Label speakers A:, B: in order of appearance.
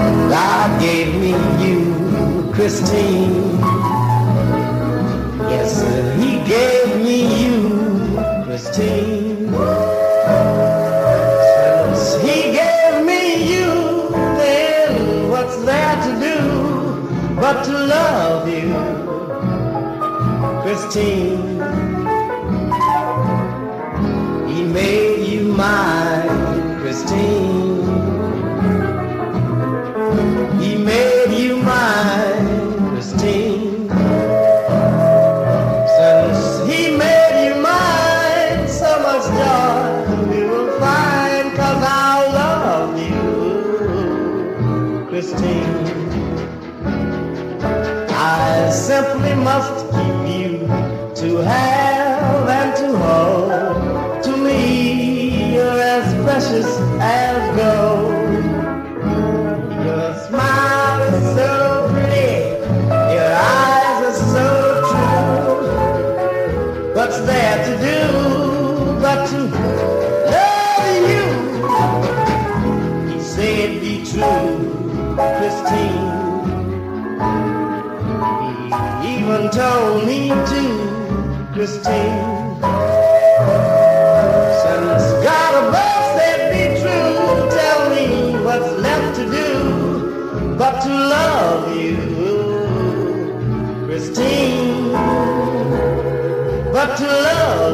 A: God gave me you, Christine. Yes, sir, he gave me you, Christine. Since he gave me you, then what's there to do but to love you, Christine? He made you mine, Christine. He made you mine, Christine. Since he made you mine, so much joy we will find, 'cause I love you, Christine. I simply must keep you to have and to hold. To me, you're as precious as gold. Your smile is so pretty, your eyes are so true. What's there to do but to love you? He said be true, Christine. He even told me to, Christine. Since God above said be true, tell me what's left to do but to love you, Christine, but to love